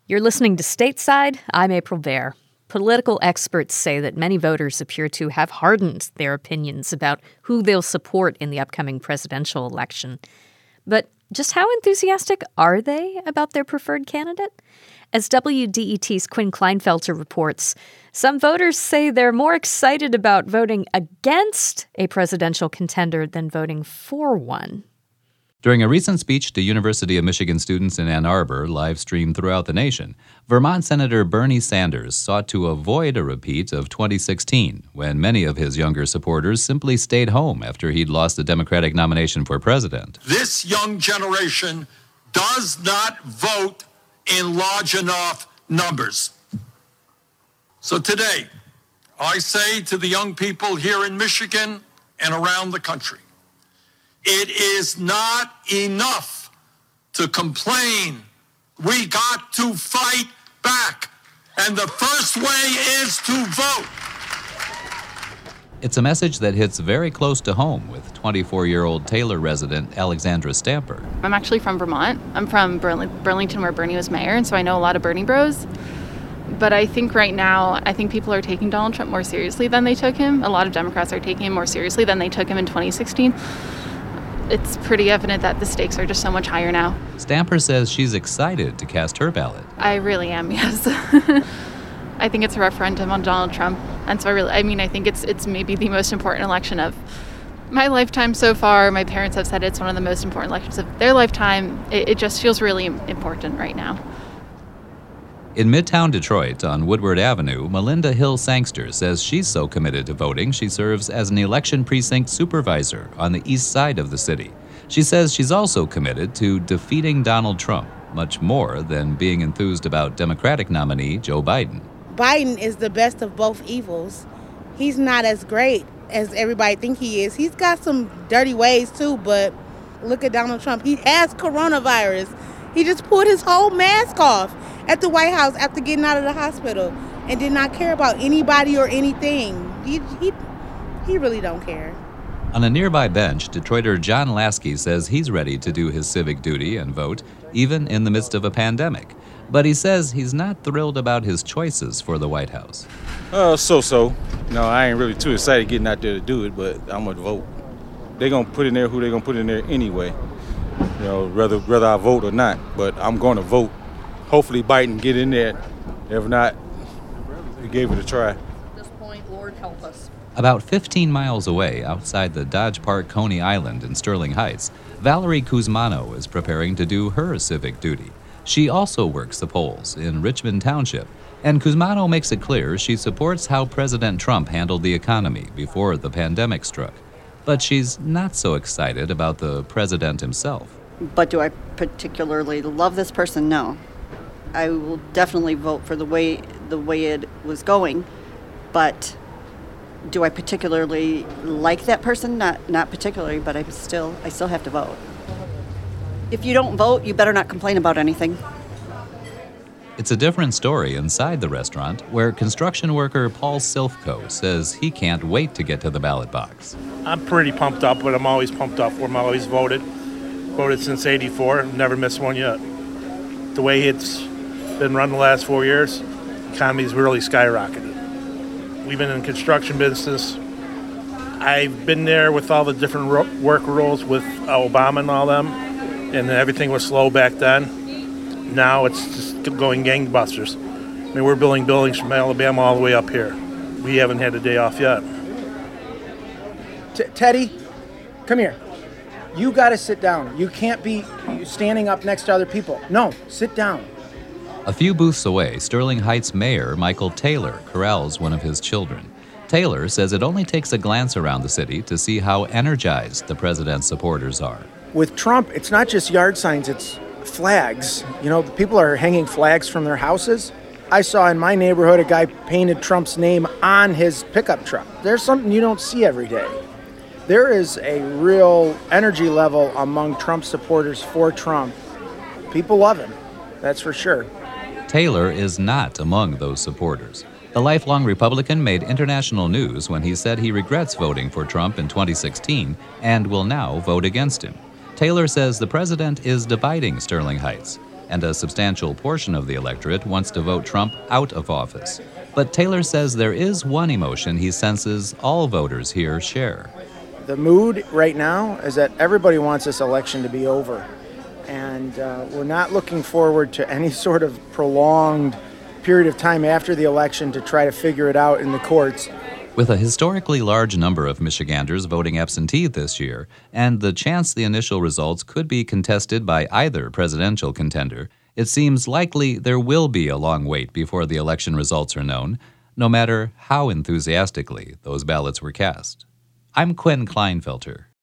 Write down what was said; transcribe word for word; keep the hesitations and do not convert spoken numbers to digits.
You're listening to Stateside. I'm April Baer. Political experts say that many voters appear to have hardened their opinions about who they'll support in the upcoming presidential election. But just how enthusiastic are they about their preferred candidate? As W D E T's Quinn Kleinfelter reports, some voters say they're more excited about voting against a presidential contender than voting for one. During a recent speech to University of Michigan students in Ann Arbor, live-streamed throughout the nation, Vermont Senator Bernie Sanders sought to avoid a repeat of twenty sixteen, when many of his younger supporters simply stayed home after he'd lost the Democratic nomination for president. This young generation does not vote in large enough numbers. So today, I say to the young people here in Michigan and around the country, it is not enough to complain. We got to fight back. And the first way is to vote. It's a message that hits very close to home with twenty-four-year-old Taylor resident Alexandra Stamper. I'm actually from Vermont. I'm from Burl- Burlington, where Bernie was mayor, and so I know a lot of Bernie bros. But I think right now, I think people are taking Donald Trump more seriously than they took him. A lot of Democrats are taking him more seriously than they took him in twenty sixteen. It's pretty evident that the stakes are just so much higher now. Stamper says she's excited to cast her ballot. I really am, yes. I think it's a referendum on Donald Trump. And so I really, I mean, I think it's it's maybe the most important election of my lifetime so far. My parents have said it's one of the most important elections of their lifetime. It, it just feels really important right now. In Midtown Detroit on Woodward Avenue, Melinda Hill Sangster says she's so committed to voting she serves as an election precinct supervisor on the east side of the city. She says she's also committed to defeating Donald Trump, much more than being enthused about Democratic nominee Joe Biden. Biden is the best of both evils. He's not as great as everybody think he is. He's got some dirty ways too, but look at Donald Trump. He has coronavirus. He just pulled his whole mask off at the White House after getting out of the hospital and did not care about anybody or anything. He, he, he really don't care. On a nearby bench, Detroiter John Lasky says he's ready to do his civic duty and vote, even in the midst of a pandemic. But he says he's not thrilled about his choices for the White House. Uh, so-so. No, I ain't really too excited getting out there to do it, but I'm going to vote. They're going to put in there who they're going to put in there anyway. You know, whether, whether I vote or not, but I'm going to vote. Hopefully Biden get in there. If not, we gave it a try. At this point, Lord help us. About fifteen miles away, outside the Dodge Park Coney Island in Sterling Heights, Valerie Kuzmano is preparing to do her civic duty. She also works the polls in Richmond Township, and Kuzmano makes it clear she supports how President Trump handled the economy before the pandemic struck. But she's not so excited about the president himself. But do I particularly love this person? No. I will definitely vote for the way the way it was going, but do I particularly like that person? Not not particularly, but I still I still have to vote. If you don't vote, you better not complain about anything. It's a different story inside the restaurant, where construction worker Paul Silfko says he can't wait to get to the ballot box. I'm pretty pumped up, but I'm always pumped up for him. I always voted. Voted since eighty-four, never missed one yet. The way it's been run the last four years, the economy's really skyrocketed. We've been in construction business. I've been there with all the different ro- work rules with Obama and all them, and everything was slow back then. Now it's just going gangbusters. I mean, we're building buildings from Alabama all the way up here. We haven't had a day off yet. T- Teddy, come here. You got to sit down. You can't be standing up next to other people. No, sit down. A few booths away, Sterling Heights Mayor Michael Taylor corrals one of his children. Taylor says it only takes a glance around the city to see how energized the president's supporters are. With Trump, it's not just yard signs, it's flags. You know, people are hanging flags from their houses. I saw in my neighborhood a guy painted Trump's name on his pickup truck. There's something you don't see every day. There is a real energy level among Trump supporters for Trump. People love him, that's for sure. Taylor is not among those supporters. The lifelong Republican made international news when he said he regrets voting for Trump in twenty sixteen and will now vote against him. Taylor says the president is dividing Sterling Heights. and a substantial portion of the electorate wants to vote Trump out of office. But Taylor says there is one emotion he senses all voters here share. The mood right now is that everybody wants this election to be over. And uh, we're not looking forward to any sort of prolonged period of time after the election to try to figure it out in the courts. With a historically large number of Michiganders voting absentee this year, and the chance the initial results could be contested by either presidential contender, it seems likely there will be a long wait before the election results are known, no matter how enthusiastically those ballots were cast. I'm Quinn Kleinfelter.